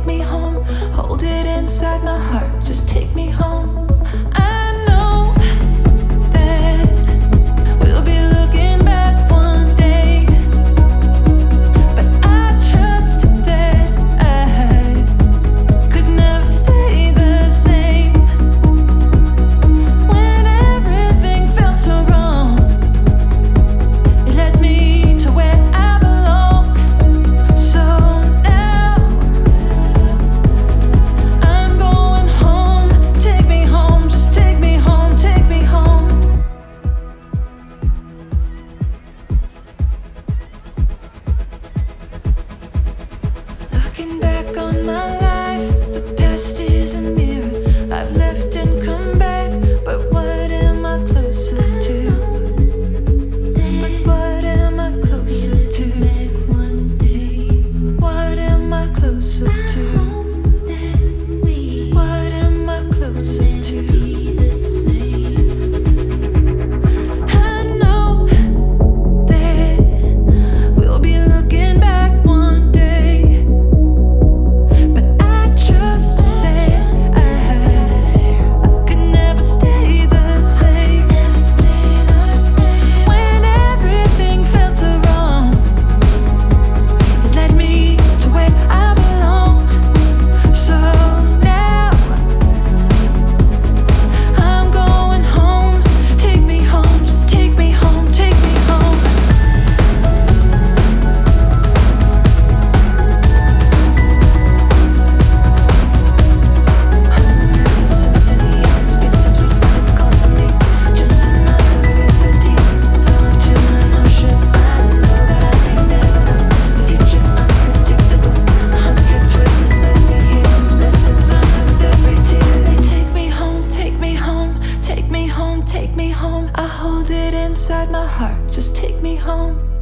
me home. Hold it inside my heart, just take me home. I know that we'll be looking back one day, but I trust that I could never stay the same. When everything felt so wrong, it led me to where I belong. So now I'm going home. Take me home, just take me home, take me home. Looking back on my life, the past is a mirror. I've left and come back, but what am I closer to? But what am I closer to? What am I closer to? What am I closer to? I know that we'll be looking back one day, but I trust that I could never stay the same. When everything felt so wrong, it led me to where I belong. So now I'm going home. Take me home, just take me home, take me home. It's a symphony, it's bittersweet, but it's company. Just another river deep, flowing to an ocean. I know that I may never know the future, unpredictable. 100 choices led me here, lessons learned with every tear. Take me home, take me home, take me home, take me home. I hold it inside my heart, just take me home.